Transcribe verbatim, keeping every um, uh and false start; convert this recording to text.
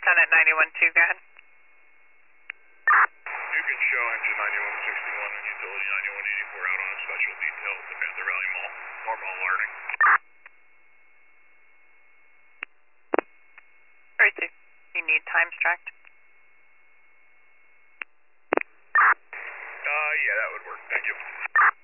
ten at ninety-one two, go ahead. You can show engine ninety-one sixty-one and utility ninety-one eighty-four out on a special detail at the Panther Valley Mall. Normal alerting. thirty-two. You need times tracked? Uh, yeah, that would work. Thank you.